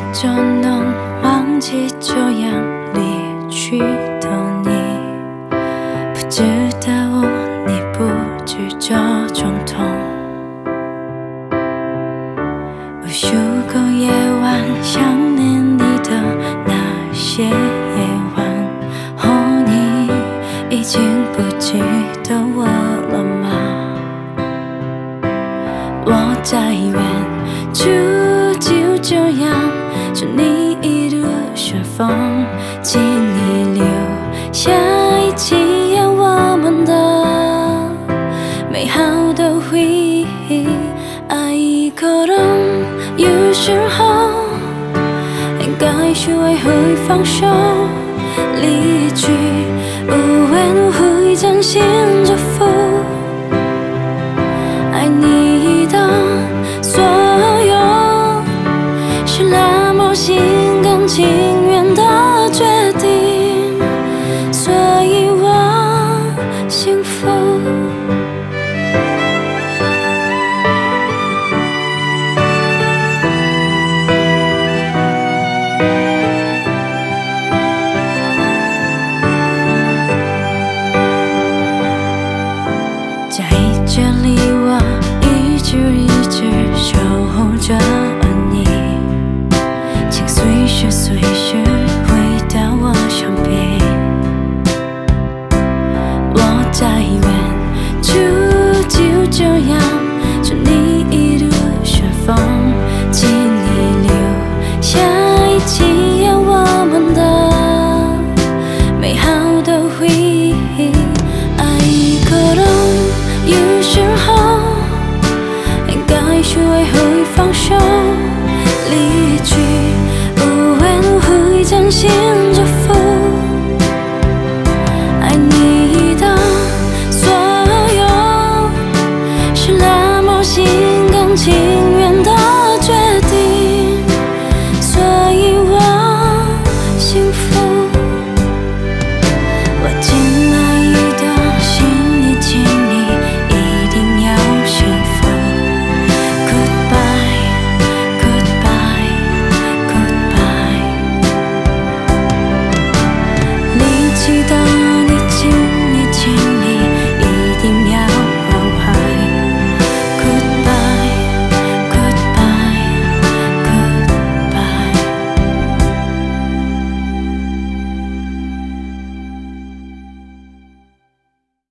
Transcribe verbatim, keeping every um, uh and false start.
就能忘记这样离去的你。不知道你不知这种痛。无数个夜晚想念你的那些夜晚，哦，你已经不记得我了吗？我在远处就这样祝你一路顺风，请你留下一起有我们的美好的回忆。爱一个人有时候应该学会放手，离去无怨无悔，真心祝福爱你的所有，是那么心甘情愿的决定，所以我幸福。在这里我一直一直守候着你，请随时随时回到我身边。我在远处就这样祝你一路顺风，请你留下一起有我们的美好的回忆。爱一个人有时候应该学会放手，离去无怨无悔，真心